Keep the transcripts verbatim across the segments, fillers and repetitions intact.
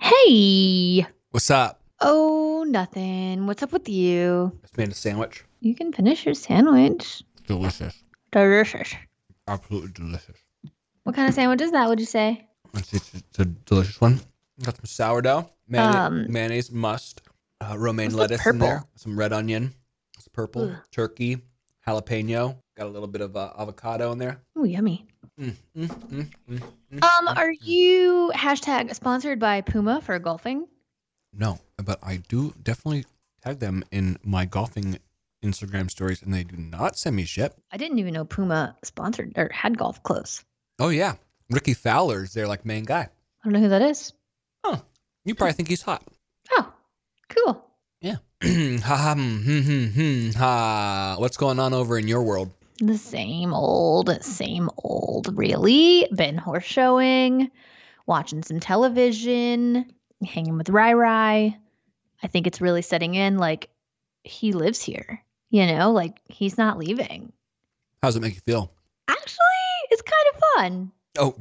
Hey. What's up? Oh, nothing. What's up with you? Just made a sandwich. You can finish your sandwich. Delicious. Delicious. Absolutely delicious. What kind of sandwich is that, would you say? It's, it's, it's a delicious one. Got some sourdough, mayonnaise, Um, mayonnaise must, uh, romaine what's the lettuce in there, purple? some red onion, it's purple, Ugh. turkey, jalapeno. Got a little bit of uh, avocado in there. Oh, yummy. Mm, mm, mm, mm, mm, Um, mm, are mm. you hashtag sponsored by Puma for golfing? No, but I do definitely tag them in my golfing Instagram stories, and they do not send me shit. I didn't even know Puma sponsored or had golf clothes. Oh yeah, Ricky Fowler's their like main guy. I don't know who that is. Oh, you probably think he's hot. Oh, cool. Yeah. ha ha hmm, hmm, hmm, ha. What's going on over in your world? The same old, same old, really. Been horse showing, watching some television, hanging with Rai Rai. I think it's really setting in, like, he lives here, you know, like, he's not leaving. How's it make you feel? Actually, it's kind of fun. Oh.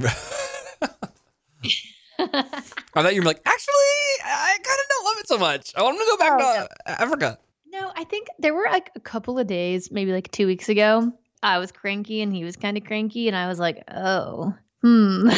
I thought you were like, actually, I kind of don't love it so much. I want to go back Oh, to Africa. No, I think there were like a couple of days, maybe like two weeks ago, I was cranky and he was kind of cranky, and I was like, oh, hmm.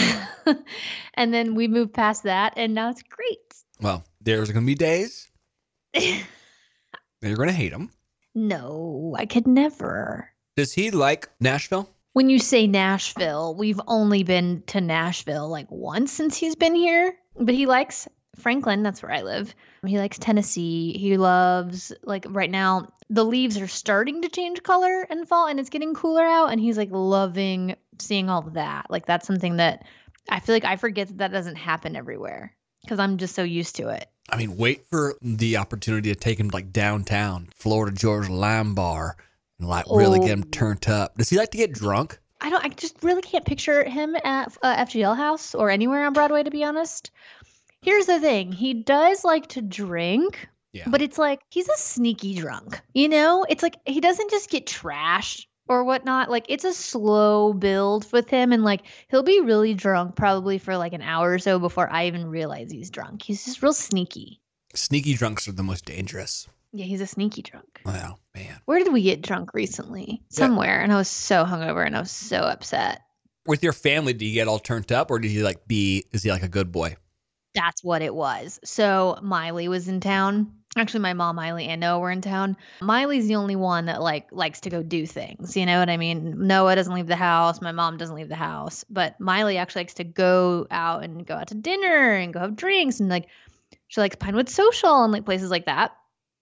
And then we moved past that, and now it's great. Well, there's going to be days that you're going to hate him. No, I could never. Does he like Nashville? When you say Nashville, we've only been to Nashville like once since he's been here, but he likes Franklin. That's where I live. He likes Tennessee. He loves, like, right now, the leaves are starting to change color in fall and it's getting cooler out. And he's like loving seeing all of that. Like, that's something that I feel like I forget that that doesn't happen everywhere because I'm just so used to it. I mean, wait for the opportunity to take him like downtown, Florida George Lime Bar, and like really Oh. get him turned up. Does he like to get drunk? I don't, I just really can't picture him at uh, F G L House or anywhere on Broadway, to be honest. Here's the thing. He does like to drink, Yeah. but it's like he's a sneaky drunk, you know? It's like he doesn't just get trashed or whatnot. Like, it's a slow build with him, and like he'll be really drunk probably for like an hour or so before I even realize he's drunk. He's just real sneaky. Sneaky drunks are the most dangerous. Yeah, he's a sneaky drunk. Wow, man. Where did we get drunk recently? Somewhere, and I was so hungover and I was so upset. With your family, do you get all turned up, or do you like be, is he like a good boy? That's what it was. So Miley was in town. Actually, my mom, Miley, and Noah were in town. Miley's the only one that like likes to go do things. You know what I mean? Noah doesn't leave the house. My mom doesn't leave the house. But Miley actually likes to go out and go out to dinner and go have drinks, and like she likes Pinewood Social and like places like that.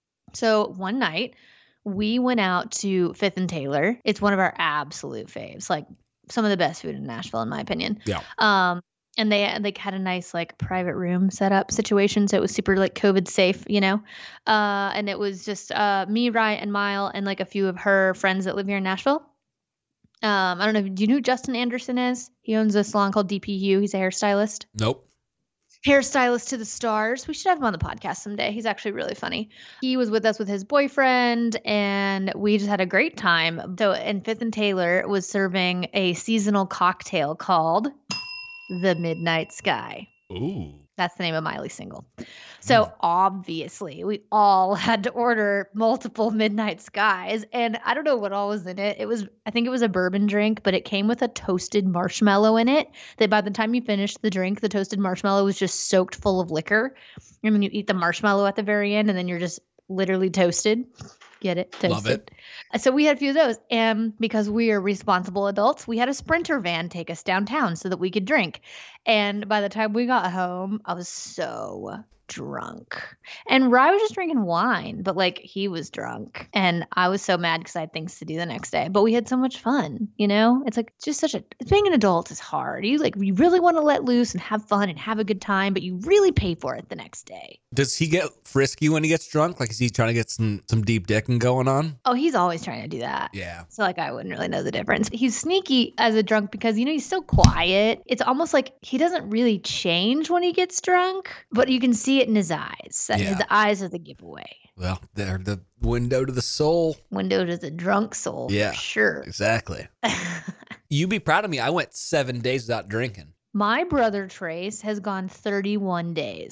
So one night we went out to Fifth and Taylor. It's one of our absolute faves. Like some of the best food in Nashville, in my opinion. Yeah. Um, and they like had a nice like private room set up situation, so it was super like COVID safe, you know. Uh, and it was just uh me, Ryan, and Mile, and like a few of her friends that live here in Nashville. Um, I don't know. Do you know who Justin Anderson is? He owns a salon called D P U. He's a hairstylist. Nope. Hairstylist to the stars. We should have him on the podcast someday. He's actually really funny. He was with us with his boyfriend, and we just had a great time. So, and Fifth and Taylor was serving a seasonal cocktail called the Midnight Sky. Ooh. That's the name of Miley's single. So Mm. obviously we all had to order multiple Midnight Skies, and I don't know what all was in it. It was, I think it was a bourbon drink, but it came with a toasted marshmallow in it that by the time you finished the drink, the toasted marshmallow was just soaked full of liquor. And then you eat the marshmallow at the very end, and then you're just literally toasted. Get it? Toasted. Love it. So we had a few of those. And because we are responsible adults, we had a Sprinter van take us downtown so that we could drink. And by the time we got home, I was so drunk. And Rye was just drinking wine, but like he was drunk. And I was so mad because I had things to do the next day. But we had so much fun, you know? It's like just such a being an adult is hard. You like you really want to let loose and have fun and have a good time, but you really pay for it the next day. Does he get frisky when he gets drunk? Like, is he trying to get some, some deep dicking going on? Oh, he's always trying to do that. Yeah. So like I wouldn't really know the difference. He's sneaky as a drunk because, you know, he's so quiet. It's almost like he doesn't really change when he gets drunk, but you can see it in his eyes. That Yeah. The eyes are the giveaway. Well, they're the window to the soul. Window to the drunk soul, Yeah. for sure. Exactly. You be proud of me. I went seven days without drinking. My brother Trace has gone thirty-one days.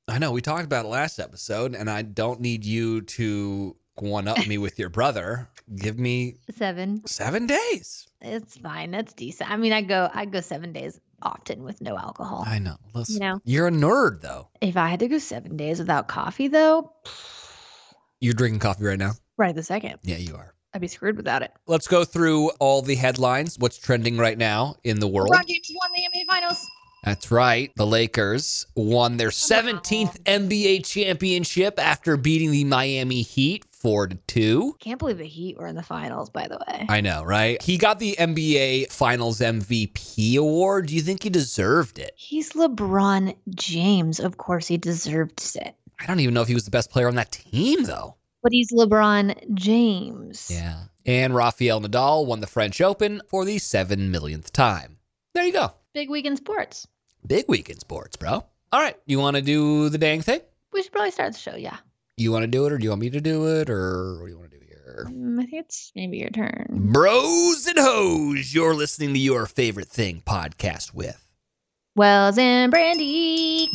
I know we talked about it last episode, and I don't need you to one up me with your brother. Give me seven. Seven days. It's fine. That's decent. I mean, I go I go seven days often with no alcohol. I know. Listen, you know, you're a nerd, though. If I had to go seven days without coffee, though, you're drinking coffee right now. Right this second. Yeah, you are. I'd be screwed without it. Let's go through all the headlines. What's trending right now in the world? LeBron James won the N B A Finals. That's right. The Lakers won their seventeenth N B A championship after beating the Miami Heat four to two. Can't believe the Heat were in the finals, by the way. I know, right? He got the N B A Finals M V P award. Do you think he deserved it? He's LeBron James. Of course he deserved it. I don't even know if he was the best player on that team, though. But he's LeBron James. Yeah. And Rafael Nadal won the French Open for the seven millionth time. There you go. Big week in sports. Big week in sports, bro. All right. You want to do the dang thing? We should probably start the show, yeah. You want to do it, or do you want me to do it, or what do you want to do here? Um, I think it's maybe your turn. Bros and hoes, you're listening to Your Favorite Thing podcast with Wells and Brandy.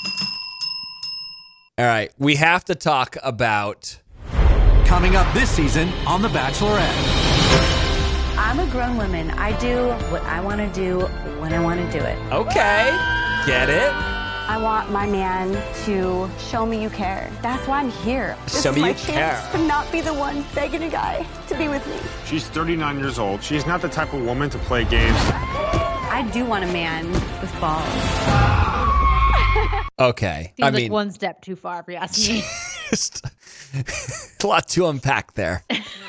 All right. We have to talk about... Coming up this season on The Bachelorette. I'm a grown woman. I do what I want to do when I want to do it. Okay. Get it? I want my man to show me you care. That's why I'm here. This Show is me my you chance care. to not be the one begging a guy to be with me. She's thirty-nine years old. She's not the type of woman to play games. I do want a man with balls. Okay. Seems I like mean, one step too far, if you ask me. just a lot to unpack there.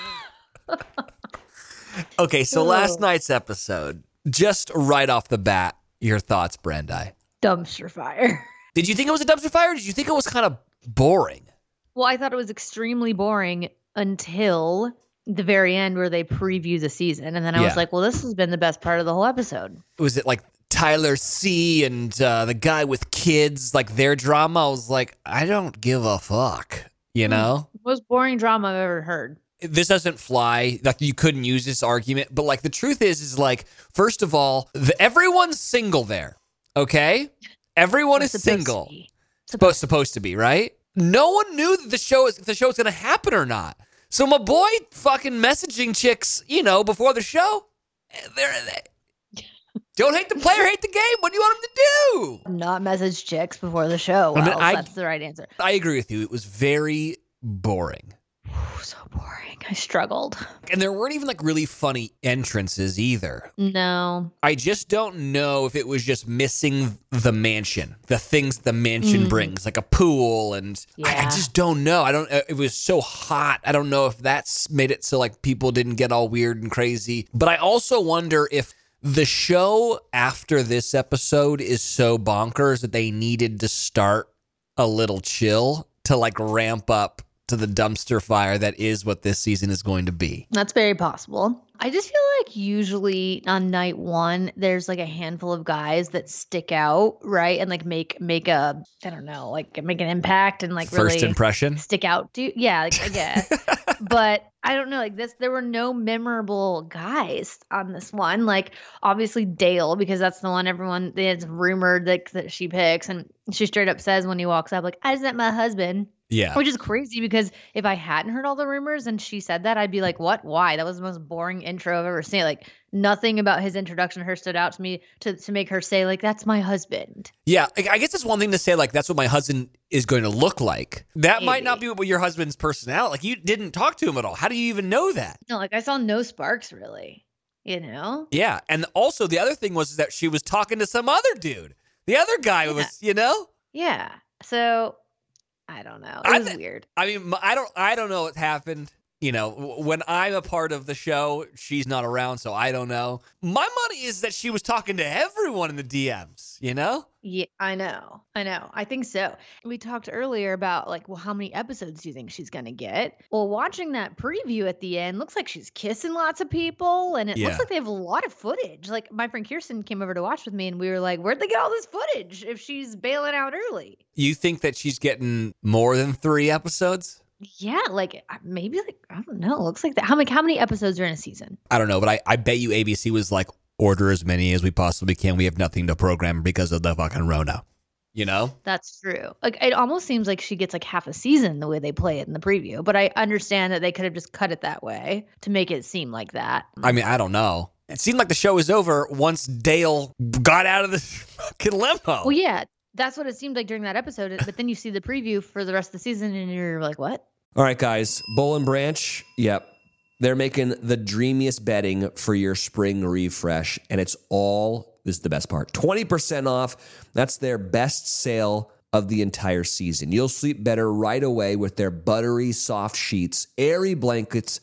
Okay, so last night's episode, just right off the bat, your thoughts, Brandi. Dumpster fire. Did you think it was a dumpster fire? Or did you think it was kind of boring? Well, I thought it was extremely boring until the very end where they preview the season. And then I Yeah. was like, well, this has been the best part of the whole episode. Was it like Tyler C and uh, the guy with kids, like their drama? I was like, I don't give a fuck, you know? Most boring drama I've ever heard. This doesn't fly. Like, you couldn't use this argument, but like the truth is, is like, first of all, the, everyone's single there. Okay, everyone is It's supposed to single. be. Supposed supposed to be, right? No one knew that the show is if the show is going to happen or not. So my boy fucking messaging chicks, you know, before the show. They're, they don't hate the player, hate the game. What do you want them to do? Not message chicks before the show. I Well, mean, I- that's the right answer. I agree with you. It was very boring. Ooh, so boring. I struggled. And there weren't even like really funny entrances either. No. I just don't know if it was just missing the mansion, the things the mansion Mm. brings, like a pool. And I, I Yeah. just don't know. I don't, uh, it was so hot. I don't know if that's made it so like people didn't get all weird and crazy. But I also wonder if the show after this episode is so bonkers that they needed to start a little chill to like ramp up to the dumpster fire that is what this season is going to be. That's very possible. I just feel like usually on night one, there's like a handful of guys that stick out, right? And like make make a, I don't know, like make an impact and like First really impression. stick out. Do yeah, like, I guess. But I don't know, like this, there were no memorable guys on this one. Like obviously Dale, because that's the one everyone it's rumored that, that she picks, and she straight up says when he walks up, like, I just met my husband. Yeah. Which is crazy because if I hadn't heard all the rumors and she said that, I'd be like, what? Why? That was the most boring intro I've ever seen. Like nothing about his introduction to her stood out to me to, to make her say like, that's my husband. Yeah, I I guess it's one thing to say, like, that's what my husband is going to look like. That might not Maybe. be what your husband's personality. Like, you didn't talk to him at all. How do you even know that? No, like I saw no sparks really, you know? Yeah, and also the other thing was that she was talking to some other dude. The other guy Yeah. was, you know? Yeah. So I don't know. It I was thi- weird. I mean, I don't, I don't know what happened. You know, w- when I'm a part of the show, she's not around, so I don't know. My money is that she was talking to everyone in the D Ms, you know? Yeah, I know. I know. I think so. We talked earlier about like, well, how many episodes do you think she's going to get? Well, watching that preview at the end, looks like she's kissing lots of people, and it Yeah. looks like they have a lot of footage. Like my friend Kirsten came over to watch with me, and we were like, where'd they get all this footage if she's bailing out early? You think that she's getting more than three episodes? Yeah, like uh, maybe like I don't know. It looks like that. How many how many episodes are in a season? I don't know, but I, I bet you A B C was like, order as many as we possibly can. We have nothing to program because of the fucking Rona. you know? That's true. Like, it almost seems like she gets like half a season the way they play it in the preview, but I understand that they could have just cut it that way to make it seem like that. I mean, I don't know. It seemed like the show was over once Dale got out of the fucking limo. Well, yeah, that's what it seemed like during that episode. But then you see the preview for the rest of the season and you're like, what? All right, guys. Boll and Branch, yep. They're making the dreamiest bedding for your spring refresh, and it's all, this is the best part, twenty percent off. That's their best sale of the entire season. You'll sleep better right away with their buttery soft sheets, airy blankets,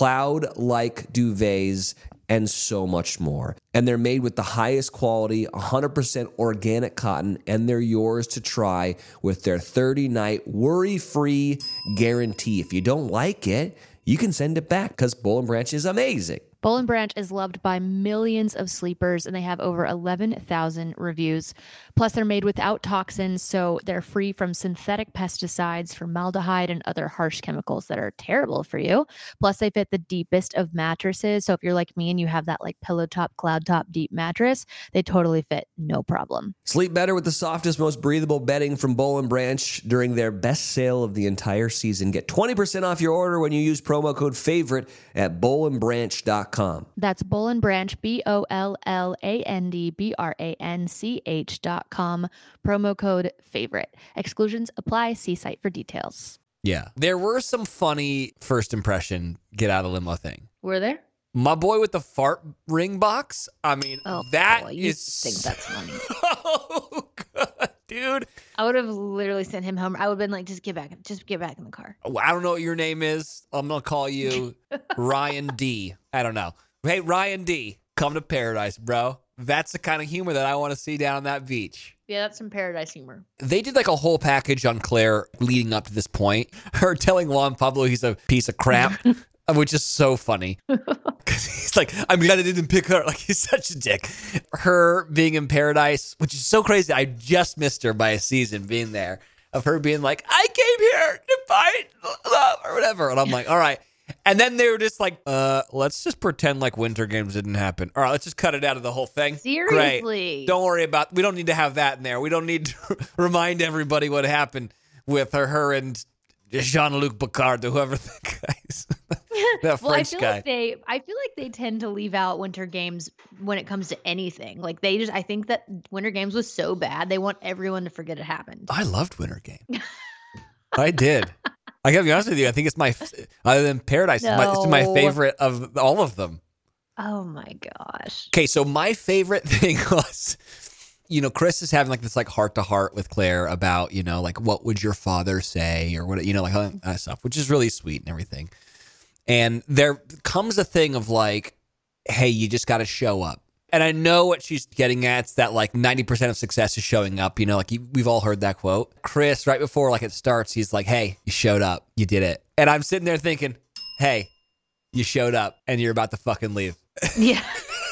cloud-like duvets, and so much more. And they're made with the highest quality, one hundred percent organic cotton, and they're yours to try with their thirty-night worry-free guarantee. If you don't like it, you can send it back because Boll and Branch is amazing. Boll and Branch is loved by millions of sleepers, and they have over eleven thousand reviews. Plus, they're made without toxins, so they're free from synthetic pesticides, formaldehyde, and other harsh chemicals that are terrible for you. Plus, they fit the deepest of mattresses, so if you're like me and you have that like pillow top, cloud top, deep mattress, they totally fit, no problem. Sleep better with the softest, most breathable bedding from Boll and Branch during their best sale of the entire season. Get twenty percent off your order when you use promo code FAVORITE at boll and branch dot com. That's Boll and Branch, B O L L A N D B R A N C H dot com. Promo code FAVORITE. Exclusions apply. See site for details. Yeah. There were some funny first impression get out of the limo thing. Were there? My boy with the fart ring box. I mean, Oh, that boy, you is think that's funny. so good, dude. I would have literally sent him home. I would have been like, just get back, just get back in the car. I don't know what your name is. I'm going to call you Ryan D. I don't know. Hey, Ryan D, come to paradise, bro. That's the kind of humor that I want to see down on that beach. Yeah, that's some paradise humor. They did like a whole package on Claire leading up to this point. Her telling Juan Pablo he's a piece of crap, which is so funny. Because he's like, I'm glad I didn't pick her. Like, he's such a dick. Her being in paradise, which is so crazy. I just missed her by a season being there. Of her being like, I came here to find love or whatever. And I'm like, all right. And then they were just like, uh, let's just pretend like Winter Games didn't happen. All right, let's just cut it out of the whole thing. Seriously. Great. Don't worry about, we don't need to have that in there. We don't need to remind everybody what happened with her, her and Jean-Luc Picard, or whoever the guy is. That Well, I French feel guy. like they, I feel like they tend to leave out Winter Games when it comes to anything. Like they just, I think that Winter Games was so bad, they want everyone to forget it happened. I loved Winter Game. I did. I gotta be honest with you. I think it's my, other than Paradise, it's, my, it's my No. favorite of all of them. Oh my gosh. Okay, so my favorite thing was, you know, Chris is having like this like heart to heart with Claire about, you know, like what would your father say or what, you know, like all that stuff, which is really sweet and everything. And there comes a thing of like, hey, you just got to show up. And I know what she's getting at. It's that like ninety percent of success is showing up. You know, like you, we've all heard that quote. Chris, right before like it starts, he's like, hey, you showed up. You did it. And I'm sitting there thinking, hey, you showed up and you're about to fucking leave. Yeah.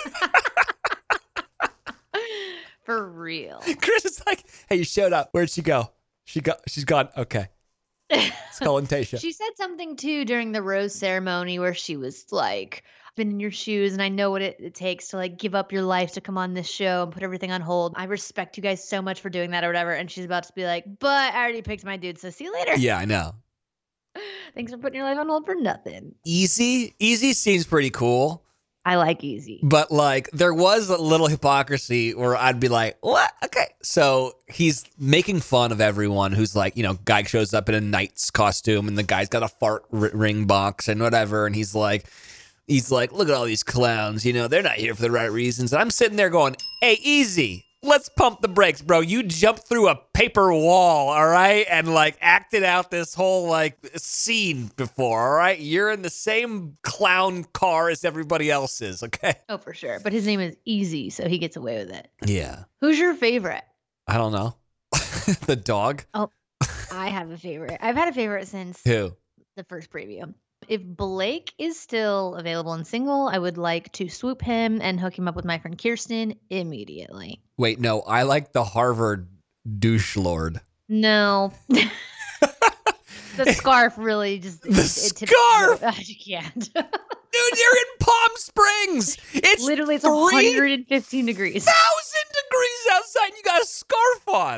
For real. Chris is like, hey, you showed up. Where'd she go? She got, she's gone. Okay. It's calling Tasha. She said something too during the rose ceremony where she was like, I've been in your shoes and I know what it, it takes to like give up your life to come on this show and put everything on hold. I respect you guys so much for doing that or whatever. And she's about to be like, but I already picked my dude, so see you later. Yeah, I know. Thanks for putting your life on hold for nothing. Easy. Easy seems pretty cool. I like Easy. But like there was a little hypocrisy where I'd be like, what? Okay. So he's making fun of everyone who's like, you know, guy shows up in a knight's costume and the guy's got a fart r- ring box and whatever. And he's like, he's like, look at all these clowns. You know, they're not here for the right reasons. And I'm sitting there going, hey, Easy. Let's pump the brakes, bro. You jumped through a paper wall, all right? And like acted out this whole like scene before, all right? You're in the same clown car as everybody else is, okay? Oh, for sure. But his name is Easy, so he gets away with it. Yeah. Who's your favorite? I don't know. The dog? Oh, I have a favorite. I've had a favorite since Who? the first preview. If Blake is still available and single, I would like to swoop him and hook him up with my friend Kirsten immediately. Wait, no, I like the Harvard douche lord. No. The scarf really just... The it, it scarf! I can't. Dude, you're in Palm Springs. It's Literally, it's three one hundred fifteen degrees. thousand degrees outside and you got a scarf on.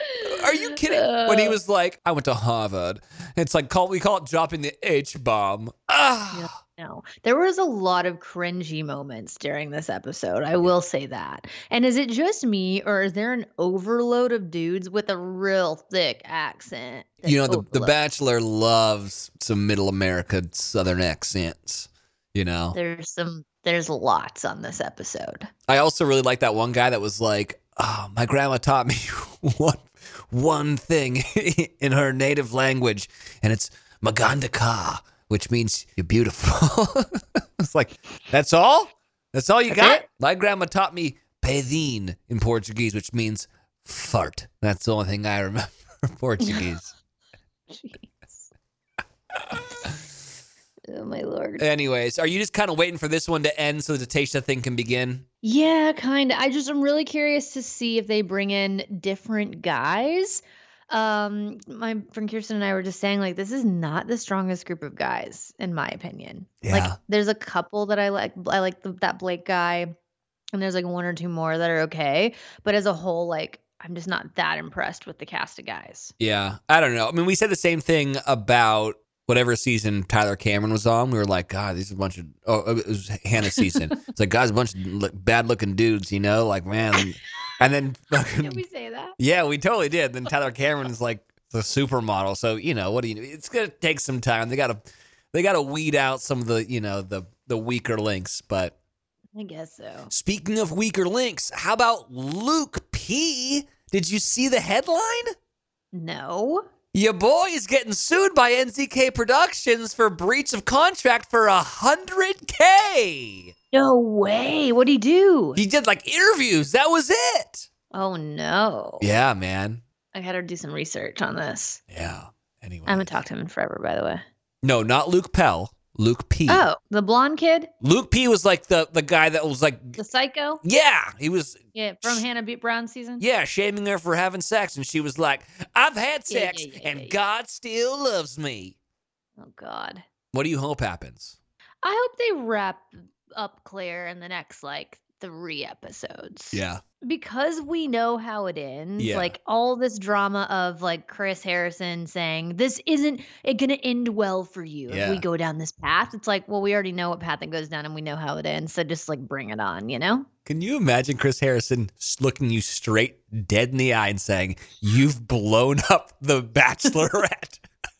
Are you kidding? When he was like, I went to Harvard. It's like, call, we call it dropping the H-bomb. Ah. No, there was a lot of cringy moments during this episode. I will say that. And is it just me, or is there an overload of dudes with a real thick accent? You know, the, the Bachelor loves some middle America Southern accents, you know? There's some, there's lots on this episode. I also really like that one guy that was like, oh, my grandma taught me one, one thing in her native language, and it's Magandaka, which means you're beautiful. It's like, that's all? That's all you That's got? it? My grandma taught me pedin in Portuguese, which means fart. That's the only thing I remember from Portuguese. Jeez. Oh, my Lord. Anyways, are you just kind of waiting for this one to end so the Tasha thing can begin? Yeah, kind of. I just, I'm really curious to see if they bring in different guys. Um, my friend Kirsten and I were just saying, like, this is not the strongest group of guys, in my opinion. Yeah. Like, there's a couple that I like. I like the, that Blake guy, and there's like one or two more that are okay. But as a whole, like, I'm just not that impressed with the cast of guys. Yeah, I don't know. I mean, we said the same thing about whatever season Tyler Cameron was on. We were like, God, these are a bunch of, oh, it was Hannah's season. It's like, guys, a bunch of look, bad-looking dudes, you know? Like, man. And then, Did we say that? yeah, we totally did. Then Tyler Cameron's like the supermodel. So, you know, what do you do? It's going to take some time. They got to they got to weed out some of the, you know, the the weaker links. But I guess so. speaking of weaker links, how about Luke P? Did you see the headline? No. Your boy is getting sued by N Z K Productions for breach of contract for a hundred K. No way. What'd he do? He did like interviews. That was it. Oh, no. Yeah, man. I gotta do some research on this. Yeah. Anyway. I haven't talked to him in forever, by the way. No, not Luke Pell. Luke P. Oh, the blonde kid? Luke P was like the the guy that was like, The psycho? yeah, he was, Yeah, from Hannah B. Brown season? yeah, shaming her for having sex, and she was like, I've had Yeah, sex, yeah, yeah, and yeah, yeah. God still loves me. Oh, God. What do you hope happens? I hope they wrap up Claire in the next, like, three episodes. Yeah, Because we know how it ends. Yeah. Like, all this drama of, like, Chris Harrison saying, this isn't it gonna end well for you Yeah. if we go down this path. It's like, well, we already know what path it goes down, and we know how it ends. So just, like, bring it on, you know? can you imagine Chris Harrison s- looking you straight dead in the eye and saying, "You've blown up the Bachelorette"?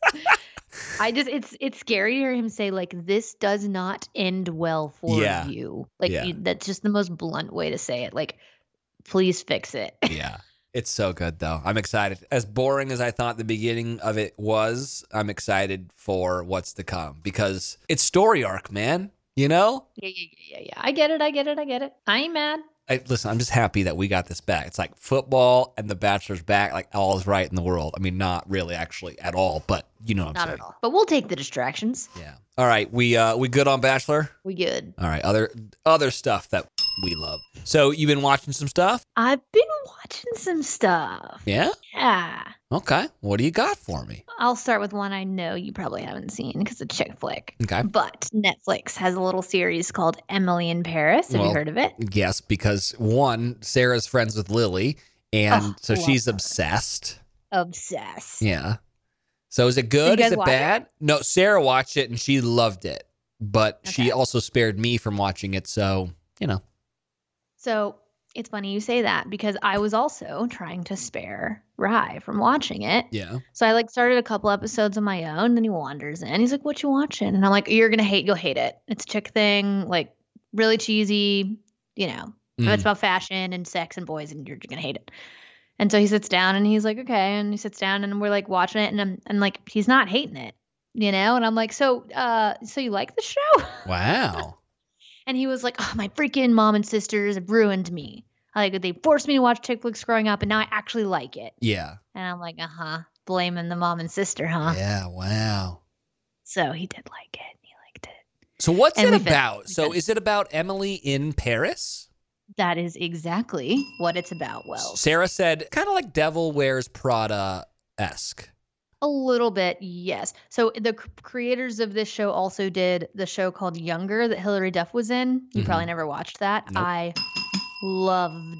I just it's it's scary to hear him say, like, this does not end well for Yeah. you. Like, Yeah. you, that's just the most blunt way to say it. Like, please fix it. Yeah. It's so good, though. I'm excited. As boring as I thought the beginning of it was, I'm excited for what's to come because it's story arc, man. You know? Yeah, yeah, yeah, yeah, yeah. I get it. I get it. I get it. I ain't mad. I, listen, I'm just happy that we got this back. It's like football and The Bachelor's back. Like, all is right in the world. I mean, not really, actually, at all, but you know what I'm Not saying. at all. But we'll take the distractions. Yeah. All right. We uh we good on Bachelor? We good. All right. Other other stuff that we love. So you've been watching some stuff? I've been watching some stuff. Yeah? Yeah. Okay. What do you got for me? I'll start with one I know you probably haven't seen because it's a chick flick. Okay. But Netflix has a little series called Emily in Paris. Have Well, you heard of it? Yes, because one, Sarah's friends with Lily, and Oh, so love she's her. obsessed. Obsessed. Yeah. So is it good? guys Is it watch it? bad? No, Sarah watched it and she loved it, but she Okay. also spared me from watching it. So, you know. So it's funny you say that because I was also trying to spare Rye from watching it. Yeah. So I like started a couple episodes on my own. Then he wanders in. He's like, "What you watching?" And I'm like, "You're gonna hate. You'll hate it. It's a chick thing, like really cheesy. You know, Mm. it's about fashion and sex and boys, and you're gonna hate it." And so he sits down and he's like, "Okay," and he sits down and we're like watching it, and I'm and like he's not hating it, you know. And I'm like, "So, uh, so you like the show?" Wow. And he was like, "Oh, my freaking mom and sisters have ruined me. Like they forced me to watch chick flicks growing up, and now I actually like it." Yeah. And I'm like, "Uh huh, blaming the mom and sister, huh?" Yeah. Wow. So he did like it. He liked it. So what's And it we fin- about? we So finished. is it about Emily in Paris? That is exactly what it's about. Well, Sarah said kind of like Devil Wears Prada esque. a little bit, yes. So the c- creators of this show also did the show called Younger that Hilary Duff was in. You Mhm. probably never watched that. Nope. I loved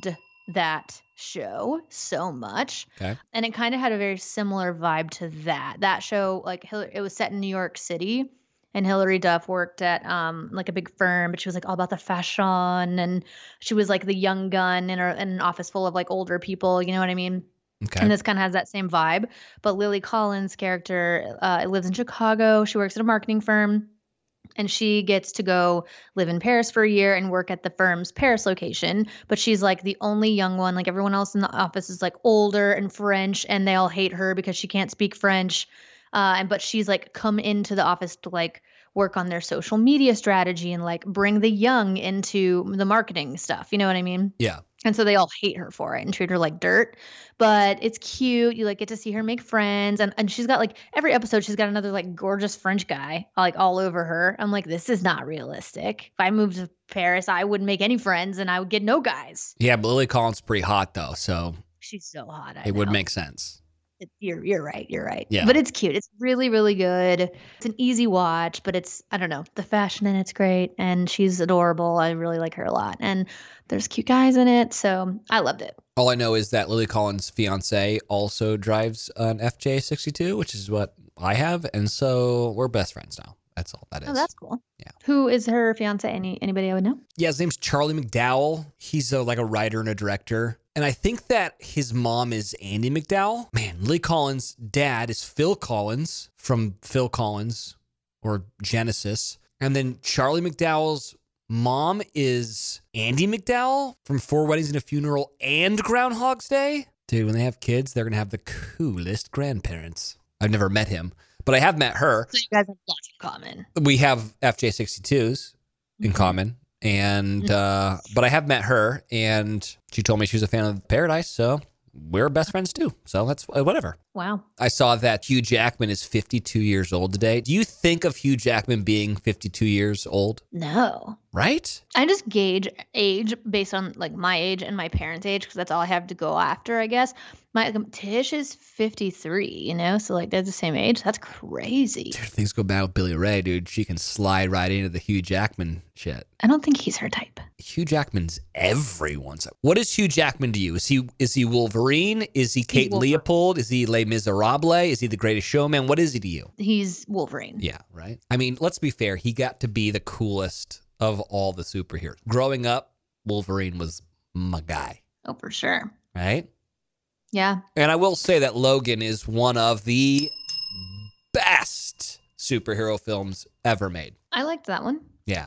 that show so much. Okay. And it kind of had a very similar vibe to that. That show, like Hillary, it was set in New York City, and Hilary Duff worked at um like a big firm, but she was like all about the fashion, and she was like the young gun in, a, in an office full of like older people. You know what I mean? Okay. And this kind of has that same vibe. But Lily Collins' character uh, lives in Chicago. She works at a marketing firm. And she gets to go live in Paris for a year and work at the firm's Paris location. But she's like the only young one. Like everyone else in the office is like older and French, and they all hate her because she can't speak French. Uh, and but she's like come into the office to like work on their social media strategy and like bring the young into the marketing stuff. You know what I mean? Yeah. And so they all hate her for it and treat her like dirt. But it's cute. You like get to see her make friends. And, and she's got like every episode, she's got another like gorgeous French guy like all over her. I'm like, this is not realistic. If I moved to Paris, I wouldn't make any friends and I would get no guys. Yeah, but Lily Collins is pretty hot though, so She's so hot. I it would know. make sense. It- You're you're right. You're right. Yeah. But it's cute. It's really, really good. It's an easy watch, but it's, I don't know, the fashion in it's great. And she's adorable. I really like her a lot. And there's cute guys in it. So I loved it. All I know is that Lily Collins' fiance also drives an F J sixty-two, which is what I have, and so we're best friends now. That's all that is. Oh, that's cool. Yeah. Who is her fiance? Any anybody I would know? Yeah, his name's Charlie McDowell. He's a, like a writer and a director. And I think that his mom is Andy McDowell. Man, Lily Collins' dad is Phil Collins from Phil Collins or Genesis. And then Charlie McDowell's mom is Andy McDowell from Four Weddings and a Funeral and Groundhog's Day. Dude, when they have kids, they're going to have the coolest grandparents. I've never met him, but I have met her. So you guys have lots in common. We have F J sixty-twos in Mhm. common. And, uh, but I have met her and she told me she was a fan of Paradise. So we're best friends too. So that's uh, whatever. Wow. I saw that Hugh Jackman is fifty-two years old today. Do you think of Hugh Jackman being fifty-two years old? No. Right? I just gauge age based on like my age and my parents' age because that's all I have to go after, I guess. My um, Tish is fifty-three, you know, so like they're the same age. That's crazy. Dude, things go bad with Billy Ray, dude. She can slide right into the Hugh Jackman shit. I don't think he's her type. Hugh Jackman's everyone's. What is Hugh Jackman to you? Is he is he Wolverine? Is he Kate Wolverine. Leopold? Is he Les Miserables? Is he The Greatest Showman? What is he to you? He's Wolverine. Yeah, right. I mean, let's be fair. He got to be the coolest of all the superheroes. Growing up, Wolverine was my guy, Oh, for sure. right? Yeah. And I will say that Logan is one of the best superhero films ever made. I liked that one. Yeah.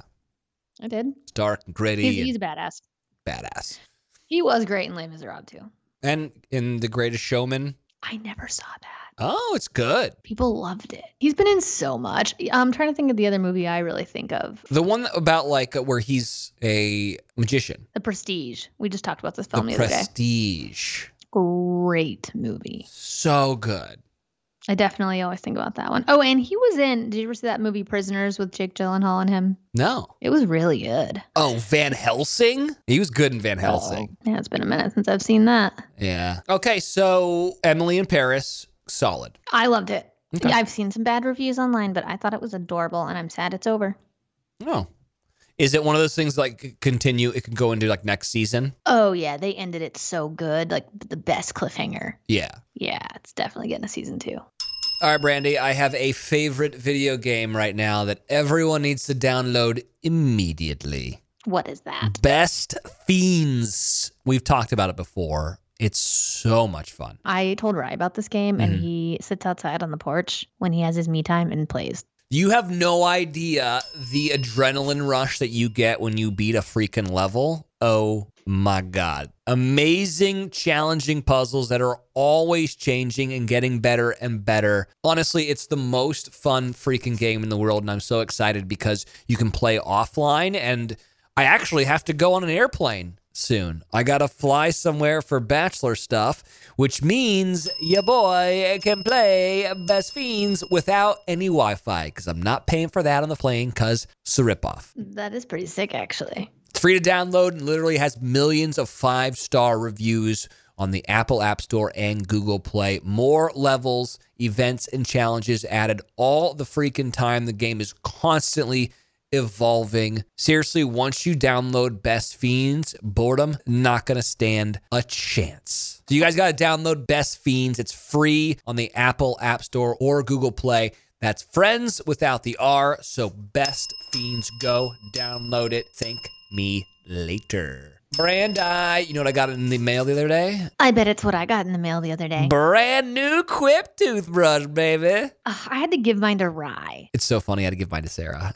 I did. It's dark and gritty He's, and he's a badass. badass. He was great in Les Miserables too. And in The Greatest Showman, I never saw that. oh, it's good. People loved it. He's been in so much. I'm trying to think of the other movie I really think of. The one about like where he's a magician. The Prestige. We just talked about this The film the, other day. Prestige. Great movie. So good. I definitely always think about that one. Oh, and he was in, did you ever see that movie Prisoners with Jake Gyllenhaal and him? No. It was really good. Oh, Van Helsing? He was good in Van Helsing. Oh, yeah, it's been a minute since I've seen that. Yeah. Okay, so Emily in Paris, solid. I loved it. Okay. I've seen some bad reviews online, but I thought it was adorable and I'm sad it's over. Oh. Is it one of those things like continue, it could go into like next season? Oh, yeah. They ended it so good. Like the best cliffhanger. Yeah. Yeah, it's definitely getting a season two. All right, Brandy, I have a favorite video game right now that everyone needs to download immediately. What is that? Best Fiends. We've talked about it before. It's so much fun. I told Rye about this game and Mhm. he sits outside on the porch when he has his me time and plays. You have no idea the adrenaline rush that you get when you beat a freaking level. Oh my God. Amazing, challenging puzzles that are always changing and getting better and better. Honestly, it's the most fun freaking game in the world, and I'm so excited because you can play offline, and I actually have to go on an airplane soon. I gotta fly somewhere for bachelor stuff, which means your boy can play Best Fiends without any Wi-Fi because I'm not paying for that on the plane because it's a ripoff. That is pretty sick, actually. It's free to download and literally has millions of five-star reviews on the Apple App Store and Google Play. More levels, events, and challenges added all the freaking time. The game is constantly evolving. Seriously, once you download Best Fiends, boredom not going to stand a chance. So you guys got to download Best Fiends. It's free on the Apple App Store or Google Play. That's friends without the R. So Best Fiends, go download it. Thank me later. Brandi, you know what I got in the mail the other day? I bet it's what I got in the mail the other day. Brand new Quip toothbrush, baby. Ugh, I had to give mine to Rye. It's so funny. I had to give mine to Sarah.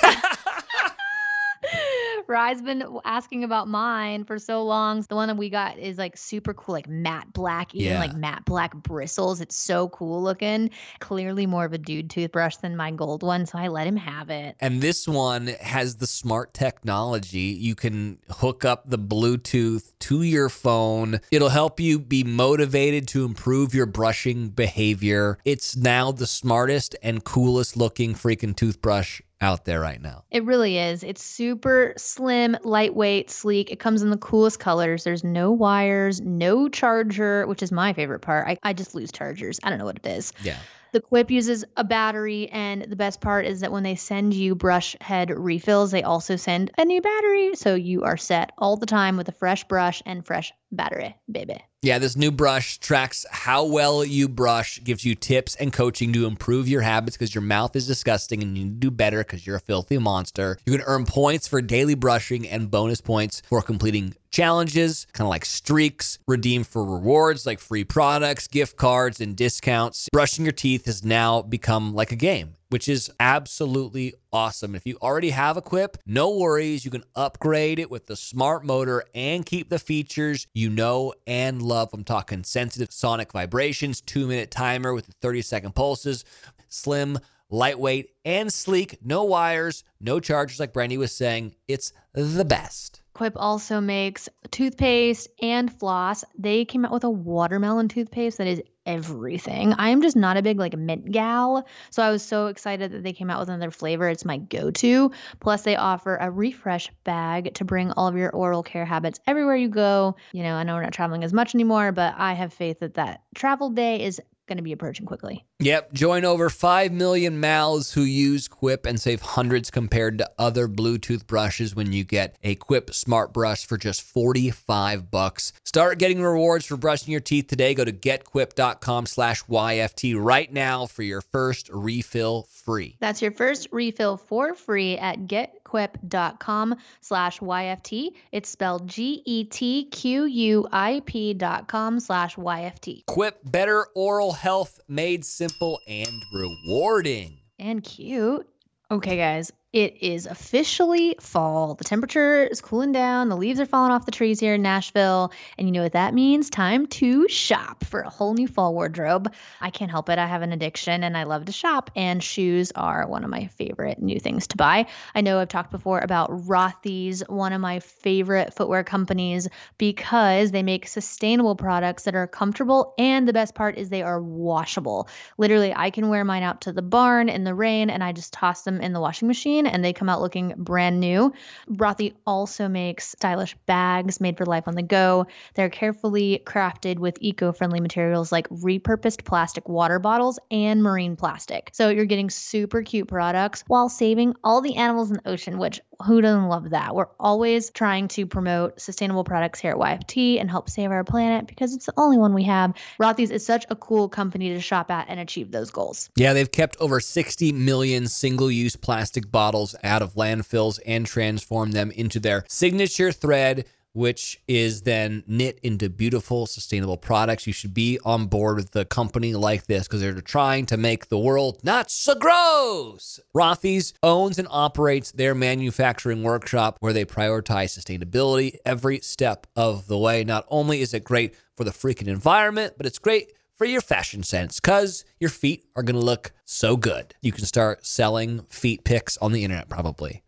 Rye's been asking about mine for so long. The one that we got is like super cool, like matte black, even Yeah. like matte black bristles. It's so cool looking. Clearly more of a dude toothbrush than my gold one, so I let him have it. And this one has the smart technology. You can hook up the Bluetooth to your phone. It'll help you be motivated to improve your brushing behavior. It's now the smartest and coolest looking freaking toothbrush out there right now. It really is. It's super slim, lightweight, sleek. It comes in the coolest colors. There's no wires, no charger, which is my favorite part. I, I just lose chargers. I don't know what it is. Yeah. The Quip uses a battery, and the best part is that when they send you brush head refills, they also send a new battery. So you are set all the time with a fresh brush and fresh battery, baby. Yeah, this new brush tracks how well you brush, gives you tips and coaching to improve your habits because your mouth is disgusting and you need to do better because you're a filthy monster. You can earn points for daily brushing and bonus points for completing challenges, kind of like streaks, redeem for rewards like free products, gift cards, and discounts. Brushing your teeth has now become like a game, which is absolutely awesome. If you already have a Quip, no worries. You can upgrade it with the smart motor and keep the features you know and love. I'm talking sensitive sonic vibrations, two-minute timer with the thirty-second pulses, slim, lightweight, and sleek. No wires, no chargers like Brandi was saying. It's the best. Quip also makes toothpaste and floss. They came out with a watermelon toothpaste that is everything. I am just not a big like mint gal, so I was so excited that they came out with another flavor. It's my go-to. Plus, they offer a refresh bag to bring all of your oral care habits everywhere you go. You know, I know we're not traveling as much anymore, but I have faith that that travel day is going to be approaching quickly. Yep. Join over five million mouths who use Quip and save hundreds compared to other Bluetooth brushes when you get a Quip Smart Brush for just forty-five bucks. Start getting rewards for brushing your teeth today. Go to getquip.com slash YFT right now for your first refill free. That's your first refill for free at getquip.com slash YFT. It's spelled G E T Q U I P dot com slash YFT. Quip, better oral health made simple and rewarding. And cute. Okay, guys, it is officially fall. The temperature is cooling down. The leaves are falling off the trees here in Nashville. And you know what that means? Time to shop for a whole new fall wardrobe. I can't help it. I have an addiction and I love to shop. And shoes are one of my favorite new things to buy. I know I've talked before about Rothy's, one of my favorite footwear companies, because they make sustainable products that are comfortable. And the best part is they are washable. Literally, I can wear mine out to the barn in the rain and I just toss them in the washing machine and they come out looking brand new. Rothy also makes stylish bags made for life on the go. They're carefully crafted with eco-friendly materials like repurposed plastic water bottles and marine plastic. So you're getting super cute products while saving all the animals in the ocean, which who doesn't love that? We're always trying to promote sustainable products here at Y F T and help save our planet because it's the only one we have. Rothy's is such a cool company to shop at and achieve those goals. Yeah, they've kept over sixty million single-use plastic bottles out of landfills and transformed them into their signature thread, which is then knit into beautiful, sustainable products. You should be on board with a company like this because they're trying to make the world not so gross. Rothy's owns and operates their manufacturing workshop where they prioritize sustainability every step of the way. Not only is it great for the freaking environment, but it's great for your fashion sense because your feet are going to look so good. You can start selling feet pics on the internet probably.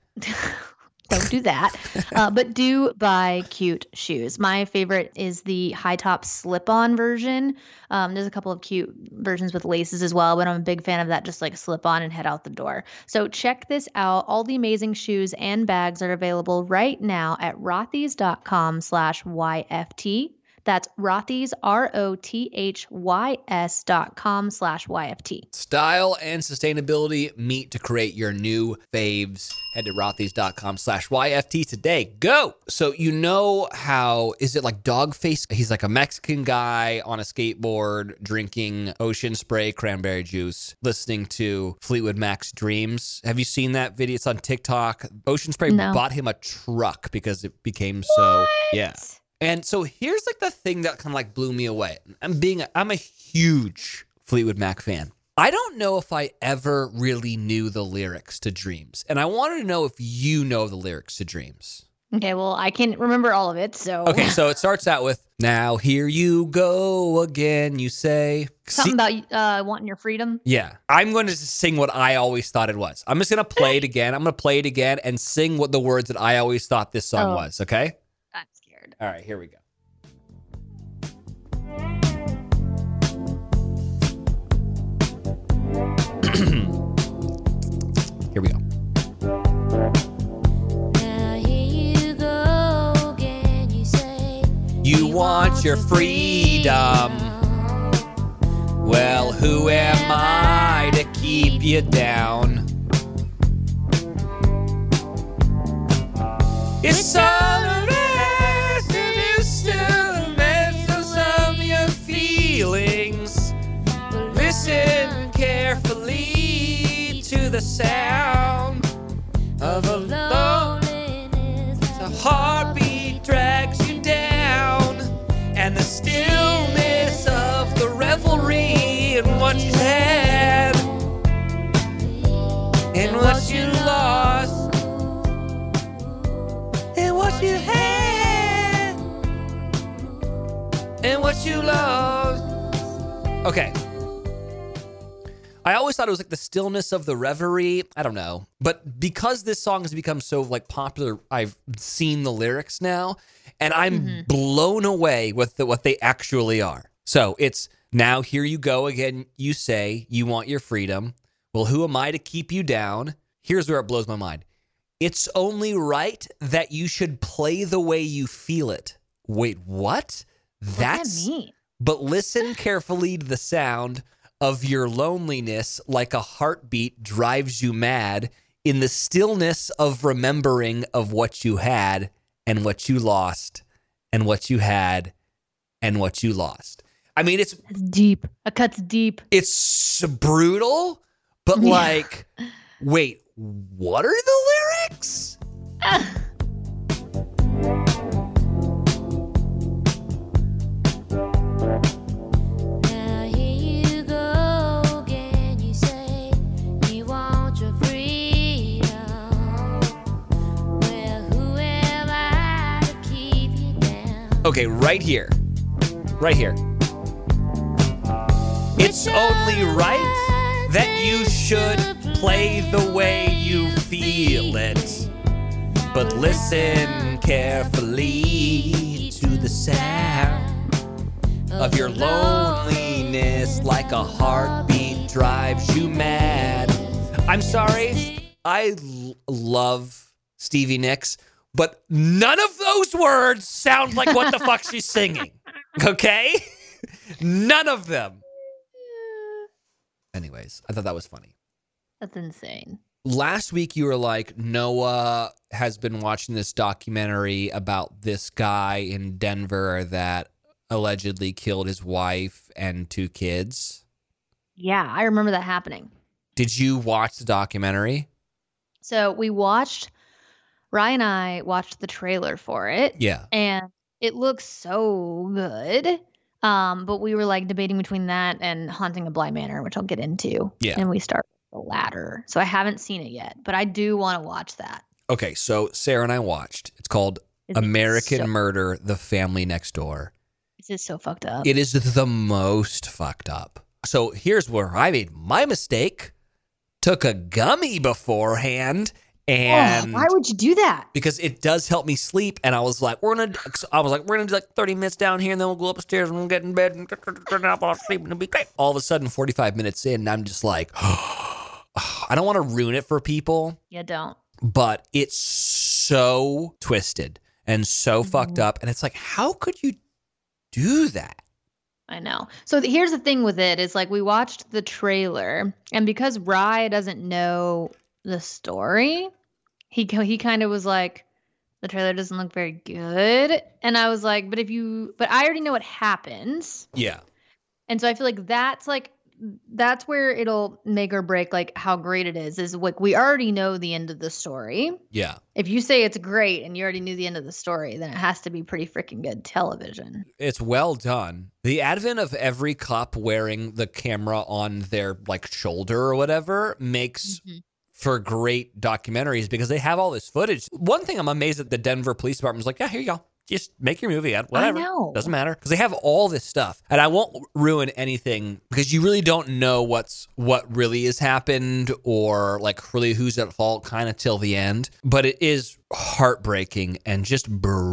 Don't do that. Uh, but do buy cute shoes. My favorite is the high top slip-on version. Um, there's a couple of cute versions with laces as well, but I'm a big fan of that just like slip on and head out the door. So check this out. All the amazing shoes and bags are available right now at rothys.com slash YFT. That's Rothy's, R O T H Y S dot com slash Y F T. Style and sustainability meet to create your new faves. Head to rothys.com slash YFT today. Go! So you know how, is it like Dogface? He's like a Mexican guy on a skateboard drinking ocean spray cranberry juice, listening to Fleetwood Mac's Dreams. Have you seen that video? It's on TikTok. Ocean Spray No. bought him a truck because it became so, yeah. And so here's like the thing that kind of like blew me away. I'm being, a, I'm a huge Fleetwood Mac fan. I don't know if I ever really knew the lyrics to Dreams. And I wanted to know if you know the lyrics to Dreams. Okay, well, I can't remember all of it, so. Okay, so it starts out with, now here you go again, you say. Something See- about uh, wanting your freedom. Yeah, I'm going to just sing what I always thought it was. I'm just going to play it again. I'm going to play it again and sing what the words that I always thought this song Oh. was, okay? I'm scared. All right, here we go. Here we go. You want your freedom. Well, who am I to keep you down? It's all a mess, and it's still a mess of some of your feelings. Listen carefully to the sound of a loneliness. The heartbeat drags you down, and the stillness of the revelry and what you had and what you lost and what you had and what you lost. Okay. I always thought it was like the stillness of the reverie. I don't know. But because this song has become so like popular, I've seen the lyrics now, and I'm Mm-hmm. blown away with the, what they actually are. So it's, now here you go again, you say you want your freedom. Well, who am I to keep you down? Here's where it blows my mind. It's only right that you should play the way you feel it. Wait, what? What That's does that mean? But listen carefully to the sound of your loneliness, like a heartbeat drives you mad, in the stillness of remembering of what you had and what you lost and what you had and what you lost. I mean, it's That's deep. It cuts deep. it's brutal, but Yeah. like, wait, what are the lyrics? Okay, right here. Right here. It's only right that you should play the way you feel it. But listen carefully to the sound of your loneliness, like a heartbeat drives you mad. I'm sorry, I l- love Stevie Nicks, but none of those words sound like what the fuck she's singing. Okay? None of them. Anyways, I thought that was funny. That's insane. Last week you were like, Noah has been watching this documentary about this guy in Denver that allegedly killed his wife and two kids. Yeah, I remember that happening. Did you watch the documentary? So we watched, Ryan and I watched the trailer for it. Yeah. And it looks so good. Um, but we were like debating between that and Haunting of Bly Manor, which I'll get into. Yeah. And we start with the latter. So I haven't seen it yet, but I do want to watch that. Okay, so Sarah and I watched. It's called Is it American so- Murder, The Family Next Door. This is so fucked up. It is the most fucked up. So here's where I made my mistake. Took a gummy beforehand, and oh, why would you do that? because it does help me sleep. And I was like, we're gonna. I was like, we're gonna do like thirty minutes down here, and then we'll go upstairs and we'll get in bed and turn off all sleep, and it'll be great. All of a sudden, forty-five minutes in, and I'm just like, I don't want to ruin it for people, Yeah, don't. but it's so twisted and so fucked up, and it's like, how could you do that? I know. So th- here's the thing with it is like we watched the trailer, and because Rye doesn't know the story, he co- he kind of was like, the trailer doesn't look very good, and I was like, but if you, but I already know what happens, Yeah. and so I feel like that's like that's where it'll make or break like how great it is. Is like we already know the end of the story. Yeah. If you say it's great and you already knew the end of the story, then it has to be pretty freaking good television. It's well done. The advent of every cop wearing the camera on their like shoulder or whatever makes Mm-hmm. for great documentaries because they have all this footage. One thing I'm amazed at the Denver Police Department is like, yeah, here you go. Just make your movie, whatever. I know. Doesn't matter because they have all this stuff, and I won't ruin anything because you really don't know what's what really has happened or like really who's at fault, kind of till the end. But it is heartbreaking and just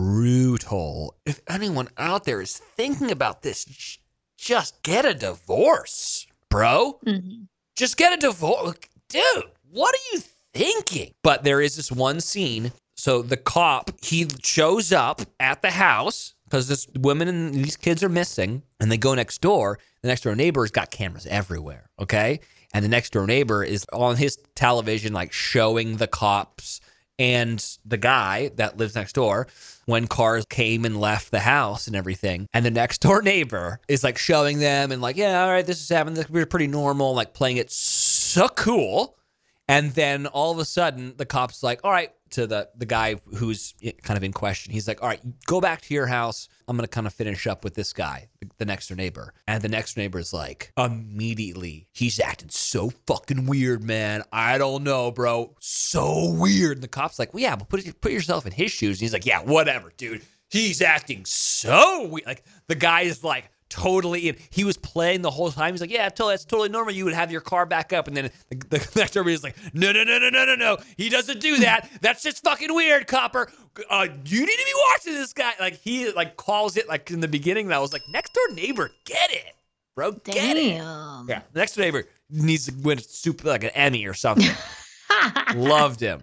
brutal. If anyone out there is thinking about this, j- just get a divorce, bro. Mm-hmm. Just get a divorce, dude. What are you thinking? But there is this one scene. So the cop, he shows up at the house because this woman and these kids are missing, and they go next door. The next door neighbor's got cameras everywhere, okay? And the next door neighbor is on his television, like showing the cops and the guy that lives next door when cars came and left the house and everything. And the next door neighbor is like showing them and like, yeah, all right, this is happening. We're pretty normal, like playing it so cool. And then all of a sudden, the cop's like, all right, to the, the guy who's kind of in question. He's like, all right, go back to your house. I'm going to kind of finish up with this guy, the, the next door neighbor. And the next door neighbor is like, immediately, he's acting so fucking weird, man. I don't know, bro. So weird. And the cop's like, well, yeah, but put, put yourself in his shoes. And he's like, yeah, whatever, dude. He's acting so weird. Like, the guy is like, totally in. He was playing the whole time. He's like, yeah, totally, that's totally normal. You would have your car back up. And then the, the next everybody is like, no, no, no, no, no, no, no. He doesn't do that. That's just fucking weird, copper. Uh, you need to be watching this guy. Like, he like calls it like in the beginning. And I was like, next door neighbor, get it, bro. Get Damn. it. Yeah. Next door neighbor needs to win super like an Emmy or something. Loved him.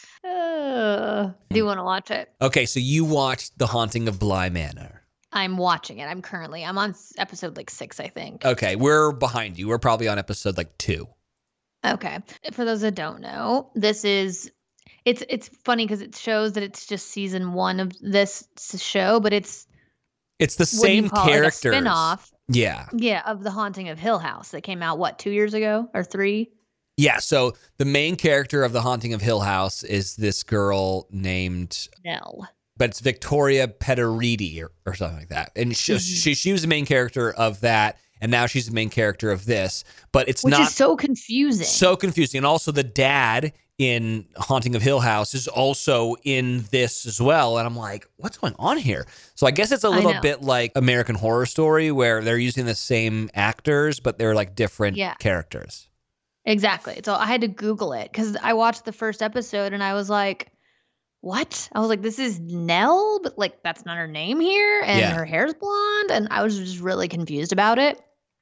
Uh, do you want to watch it? Okay. So you watched The Haunting of Bly Manor. I'm watching it. I'm currently, I'm on s- episode like six, I think. Okay. We're behind you. We're probably on episode like two. Okay. For those that don't know, this is, it's it's funny because it shows that it's just season one of this s- show, but it's It's the what do you same call it? characters. A spin-off. Yeah. Yeah, of The Haunting of Hill House that came out, what, two years ago or three? Yeah. So the main character of The Haunting of Hill House is this girl named, No. but it's Victoria Pederiti or, or something like that. And she, Mm-hmm. she she was the main character of that. And now she's the main character of this. But it's Which not is so confusing. so confusing. And also the dad in Haunting of Hill House is also in this as well. And I'm like, what's going on here? So I guess it's a I little know. bit like American Horror Story where they're using the same actors, but they're like different Yeah. characters. Exactly. So I had to Google it because I watched the first episode and I was like, what? I was like, this is Nell, but like, that's not her name here. And Yeah. her hair's blonde. And I was just really confused about it.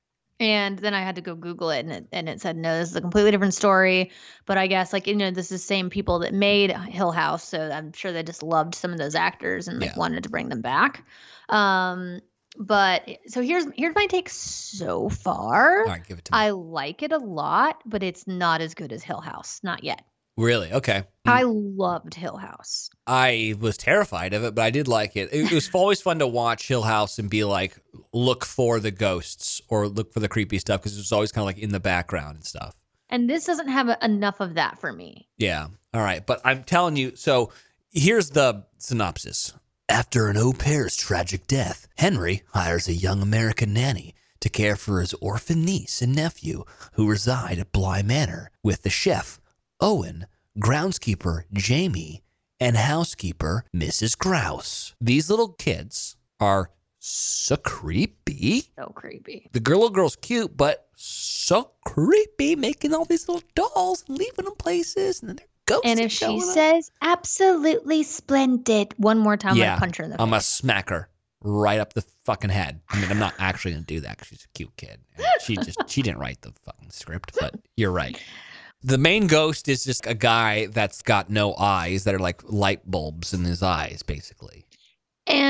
And then I had to go Google it and it, and it said, no, this is a completely different story. But I guess like, you know, this is the same people that made Hill House. So I'm sure they just loved some of those actors and like Yeah. wanted to bring them back. Um, but so here's, here's my take so far. All right, give it to me. I like it a lot, but it's not as good as Hill House. Not yet. Really? Okay. I loved Hill House. I was terrified of it, but I did like it. It was always fun to watch Hill House and be like, look for the ghosts or look for the creepy stuff because it was always kind of like in the background and stuff. And this doesn't have a, enough of that for me. Yeah. All right. But I'm telling you, so here's the synopsis. After an au pair's tragic death, Henry hires a young American nanny to care for his orphan niece and nephew who reside at Bly Manor with the chef, Owen, groundskeeper, Jamie, and housekeeper, Missus Grouse. These little kids are so creepy. So creepy. The girl, little girl's cute, but so creepy, making all these little dolls and leaving them places, and then they're ghosts. And if she showing up. says absolutely splendid one more time, I'm yeah, going to punch her in the I'm gonna face. smack her right up the fucking head. I mean, I'm not actually gonna do that because she's a cute kid. And she just she didn't write the fucking script, but you're right. The main ghost is just a guy that's got no eyes that are like light bulbs in his eyes, basically. And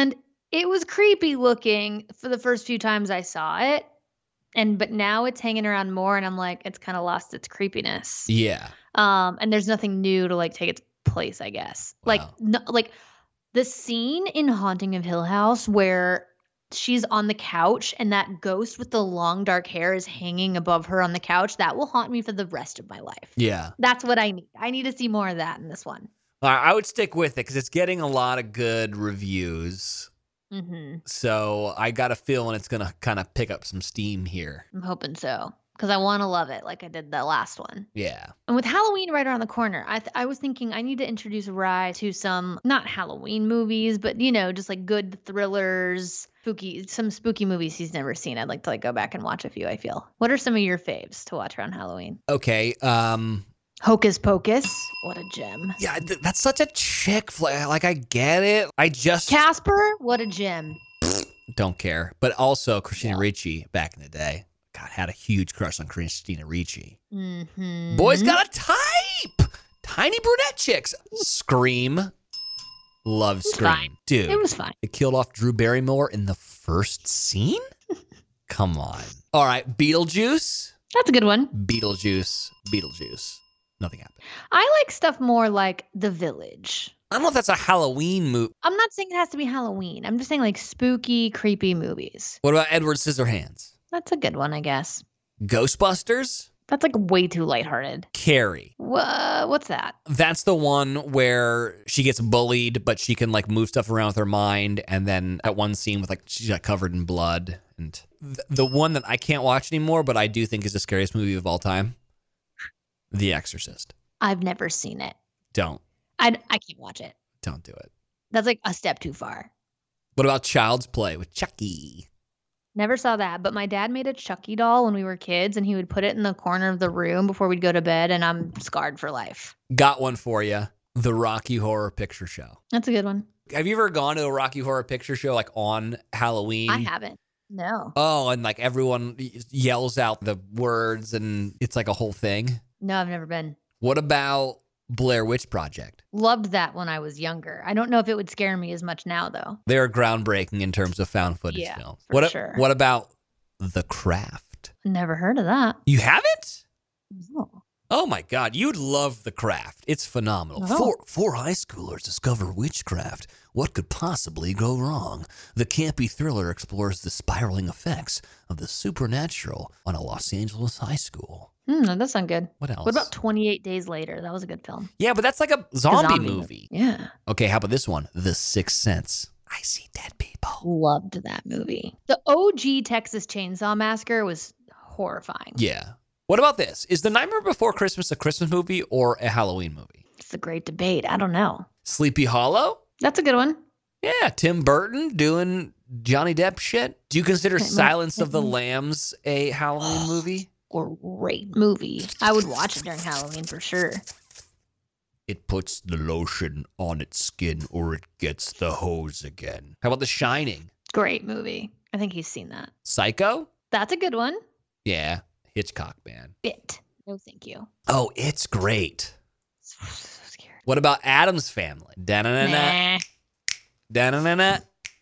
It was creepy looking for the first few times I saw it. And but now it's hanging around more and I'm like, it's kind of lost its creepiness. Yeah. Um, and there's nothing new to like take its place, I guess. Like Wow. no, like the scene in Haunting of Hill House where she's on the couch and that ghost with the long dark hair is hanging above her on the couch, that will haunt me for the rest of my life. Yeah. That's what I need. I need to see more of that in this one. I I would stick with it because it's getting a lot of good reviews. Mm-hmm. So I got a feeling it's going to kind of pick up some steam here. I'm hoping so because I want to love it like I did the last one. Yeah. And with Halloween right around the corner, I th- I was thinking I need to introduce Rye to some, not Halloween movies, but, you know, just like good thrillers, spooky, some spooky movies he's never seen. I'd like to like go back and watch a few, I feel. What are some of your faves to watch around Halloween? Okay. Um, Hocus Pocus. What a gem. yeah, th- that's such a chick flick. Like, I get it. I just Casper. What a gem. don't care. But also Christina Ricci back in the day. God, had a huge crush on Christina Ricci. Mm-hmm. Boys got a type. Tiny brunette chicks. Scream. Love Scream. fine. Dude. It was fine. It killed off Drew Barrymore in the first scene? Come on. All right, Beetlejuice. That's a good one. Beetlejuice. Beetlejuice. Nothing happened. I like stuff more like The Village. I don't know if that's a Halloween movie. I'm not saying it has to be Halloween. I'm just saying like spooky, creepy movies. What about Edward Scissorhands? That's a good one, I guess. Ghostbusters? That's like way too lighthearted. Carrie. Wha what's that? That's the one where she gets bullied, but she can like move stuff around with her mind. And then at one scene with like, she got covered in blood. And th- the one that I can't watch anymore, but I do think is the scariest movie of all time, The Exorcist. I've never seen it. Don't. I, I can't watch it. Don't do it. That's like a step too far. What about Child's Play with Chucky? Never saw that, but my dad made a Chucky doll when we were kids and he would put it in the corner of the room before we'd go to bed and I'm scarred for life. Got one for you. The Rocky Horror Picture Show. That's a good one. Have you ever gone to a Rocky Horror Picture Show like on Halloween? I haven't. No. Oh, and like everyone yells out the words and it's like a whole thing. No, I've never been. What about Blair Witch Project? Loved that when I was younger. I don't know if it would scare me as much now though. They're groundbreaking in terms of found footage Yeah, films. for What a- sure. What about The Craft? Never heard of that. You haven't? No. Oh my God, you'd love The Craft. It's phenomenal. Oh. Four, four high schoolers discover witchcraft. What could possibly go wrong? The campy thriller explores the spiraling effects of the supernatural on a Los Angeles high school. Hmm, that does sound good. What else? What about twenty-eight Days Later? That was a good film. Yeah, but that's like a A zombie, movie. Yeah. Okay, how about this one? The Sixth Sense. I see dead people. Loved that movie. The O G Texas Chainsaw Massacre was horrifying. Yeah. What about this? Is The Nightmare Before Christmas a Christmas movie or a Halloween movie? It's a great debate. I don't know. Sleepy Hollow? That's a good one. Yeah, Tim Burton doing Johnny Depp shit. Do you consider Silence of the Lambs a Halloween movie? Great movie. I would watch it during Halloween for sure. It puts the lotion on its skin or it gets the hose again. How about The Shining? Great movie. I think he's seen that. Psycho? That's a good one. Yeah, Hitchcock, man. It. No, thank you. Oh, it's great. So scared. What about Addams Family? Da-na-na-na. Nah. Da-na-na-na.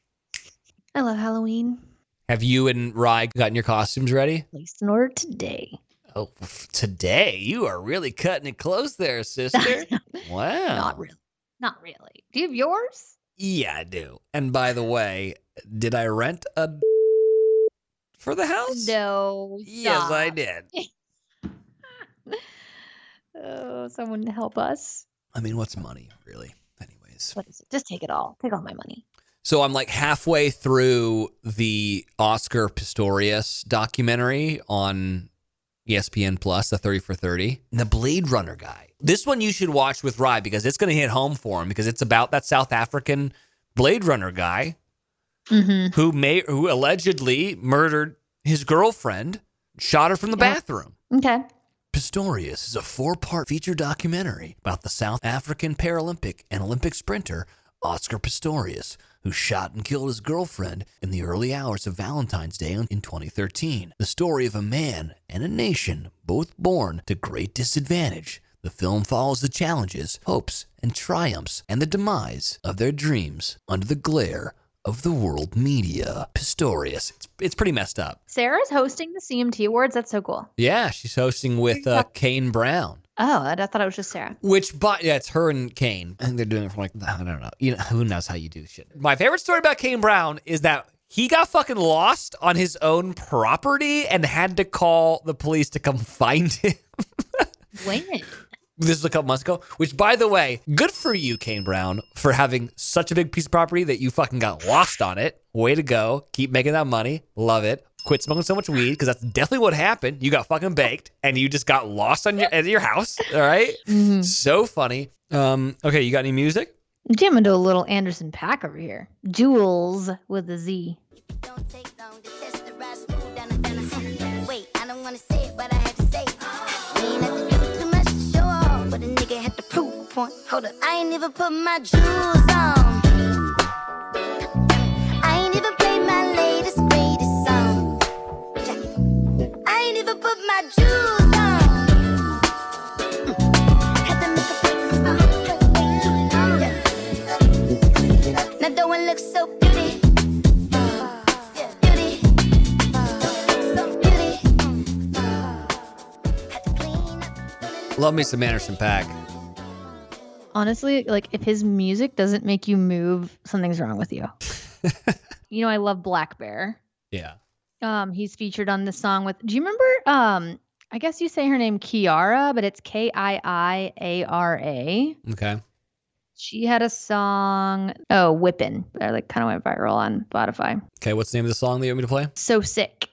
I love Halloween. Have you and Rye gotten your costumes ready? Placed an order today. Oh, f- today you are really cutting it close there, sister. Wow. Not really. Not really. Do you have yours? Yeah, I do. And by the way, did I rent a for the house? No. Yes, I stop. did. Oh, someone to help us. I mean, what's money, really? Anyways. What is it? Just take it all. Take all my money. So I'm like halfway through the Oscar Pistorius documentary on E S P N Plus, the thirty for thirty. And the Blade Runner guy. This one you should watch with Rye because it's going to hit home for him because it's about that South African Blade Runner guy Mm-hmm. who may who allegedly murdered his girlfriend, shot her from the Yeah. bathroom. Okay. Pistorius is a four-part feature documentary about the South African Paralympic and Olympic sprinter Oscar Pistorius, who shot and killed his girlfriend in the early hours of Valentine's Day in twenty thirteen. The story of a man and a nation, both born to great disadvantage. The film follows the challenges, hopes, and triumphs, and the demise of their dreams under the glare of the world media. Pistorius. It's it's pretty messed up. Sarah's hosting the C M T Awards. That's so cool. Yeah, she's hosting with uh, Kane Brown. Oh, I I thought it was just Sarah. Which, but yeah, it's her and Kane. I think they're doing it from like, I don't know. You know, who knows how you do shit. My favorite story about Kane Brown is that he got fucking lost on his own property and had to call the police to come find him. When? This was a couple months ago, which, by the way, good for you, Kane Brown, for having such a big piece of property that you fucking got lost on it. Way to go. Keep making that money. Love it. Quit smoking so much weed, because that's definitely what happened. You got fucking baked, and you just got lost on your, at your house, all right? Mm-hmm. So funny. Um, okay, you got any music? Jamming to a little Anderson .Paak over here. Jules with a Z. Don't take long to test the ride smooth down the down. Wait, I don't want to say it, but I had to say it. We ain't have to do too much to show off, but a nigga had to prove a point. Hold up, I ain't even put my jewels on. I ain't even played my latest, greatest song. I ain't even put my jewels on. Had to make a break. Now the one looks so beauty. Beauty. So beauty. Had to clean up. Love me some Anderson .Paak. Honestly, like if his music doesn't make you move, something's wrong with you. You know, I love Black Bear. Yeah. Um, he's featured on this song with. Do you remember? Um, I guess you say her name Kiara, but it's K I I A R A. Okay. She had a song. Oh, Whippin'. That like kind of went viral on Spotify. Okay, what's the name of the song that you want me to play? So Sick.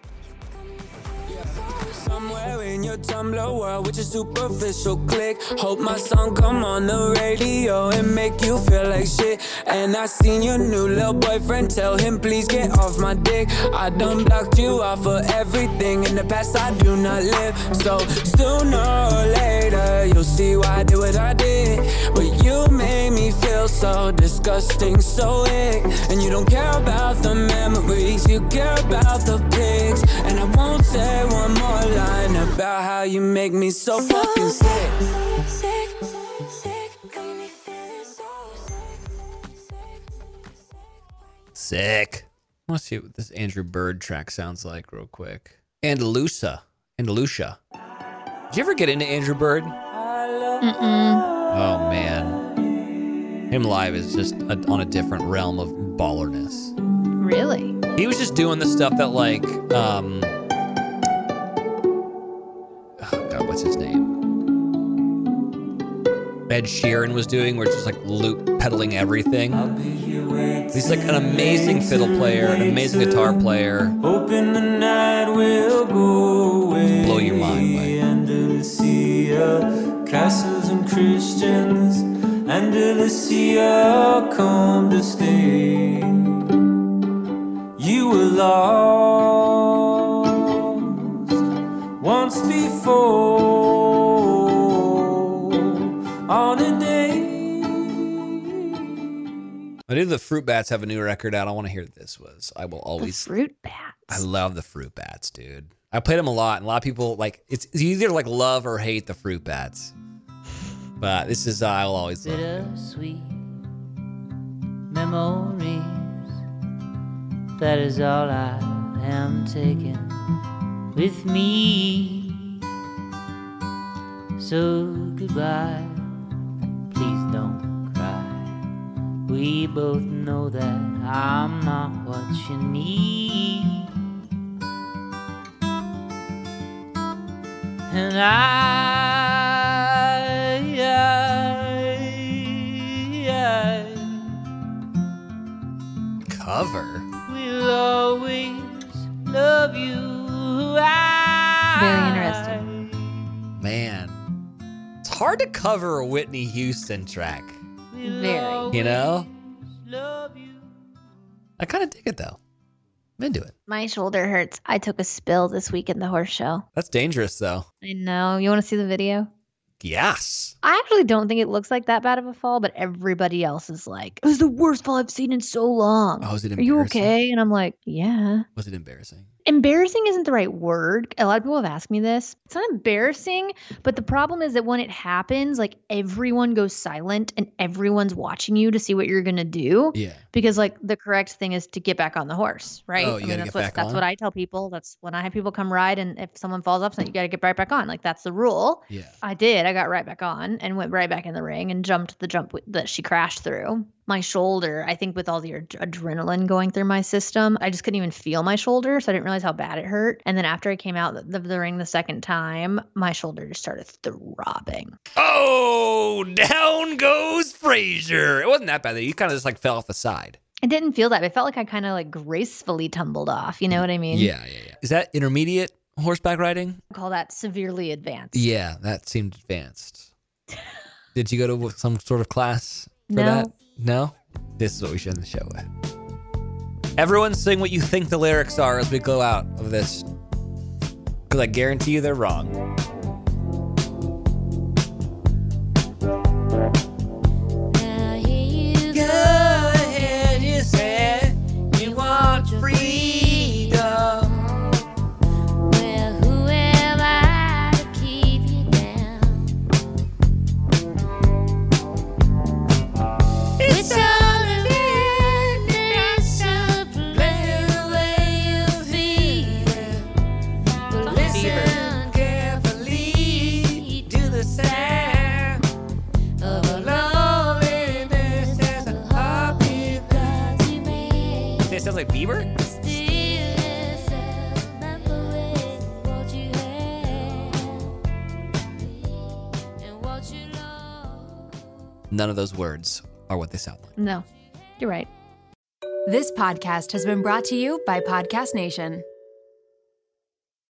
Somewhere in your Tumblr world with your superficial click. Hope my song come on the radio and make you feel like shit. And I seen your new little boyfriend, tell him please get off my dick. I done blocked you off of everything in the past, I do not live. So sooner or later you'll see why I did what I did. But you made me feel so disgusting, so ick. And you don't care about the memories, you care about the pics. And I won't say one more line about how you make me so fucking sick. Sick, sick, got me feeling so sick. Sick. Let's see what this Andrew Bird track sounds like real quick. Andalusia. Andalusia. Did you ever get into Andrew Bird? Mm-mm. Oh, man. Him live is just a, on a different realm of ballerness. Really? He was just doing the stuff that, like, um... oh, God, what's his name? Ed Sheeran was doing, where it's just, like, loop pedaling everything. He's, like, an amazing fiddle player, an amazing guitar player. Hoping the night will go away. Blow your mind, Mike. Andalusia, castles and Christians. Andalusia, come to stay. You were lost once before on a day. I knew the Fruit Bats have a new record out. I want to hear what this was. I will The always. Fruit Bats. I love the Fruit Bats, dude. I played them a lot, and a lot of people like it's, it's either like love or hate the Fruit Bats. But this is uh, I will always love it. Bittersweet memories. That is all I am taking with me. So goodbye, please don't cry. We both know that I'm not what you need. And I, I, I Cover. will always love you. I, Very interesting. Man, it's hard to cover a Whitney Houston track. Very. You know? Love you. I kind of dig it though. I'm into it. My shoulder hurts. I took a spill this week in the horse show. That's dangerous though. I know. You want to see the video? Yes. I actually don't think it looks like that bad of a fall, but everybody else is like, it was the worst fall I've seen in so long. Oh, is it Are you embarrassing? okay? And I'm like, yeah. Was it embarrassing? Embarrassing isn't the right word. A lot of people have asked me this. It's not embarrassing, but the problem is that when it happens, like everyone goes silent and everyone's watching you to see what you're gonna do. Yeah. Because like the correct thing is to get back on the horse, right? Oh, you I mean, gotta that's get what back that's on? what I tell people. That's when I have people come ride, and if someone falls off, you gotta get right back on. Like that's the rule. Yeah. I did. I got right back on and went right back in the ring and jumped the jump w- that she crashed through. My shoulder, I think with all the ad- adrenaline going through my system, I just couldn't even feel my shoulder. So I didn't realize how bad it hurt. And then after I came out of the, the ring the second time, my shoulder just started throbbing. Oh, down goes Frazier. It wasn't that bad. You kind of just like fell off the side. It didn't feel that. It felt like I kind of like gracefully tumbled off. You know what I mean? Yeah, yeah, yeah. Is that intermediate horseback riding? I call that severely advanced. Yeah, that seemed advanced. Did you go to some sort of class for No. that? No? This is what we should end the show with. Everyone sing what you think the lyrics are as we go out of this. Because I guarantee you they're wrong. Now here you Go ahead, you said you want freedom. Well, who am I to keep you down? It's all a lesson, play the way you feel. But listen carefully to the sound of a loneliness as a heartbeat. cause you may It sounds like Bieber? still remember what you had and what you lost. None of those words are what they sound like. No, you're right. This podcast has been brought to you by Podcast Nation.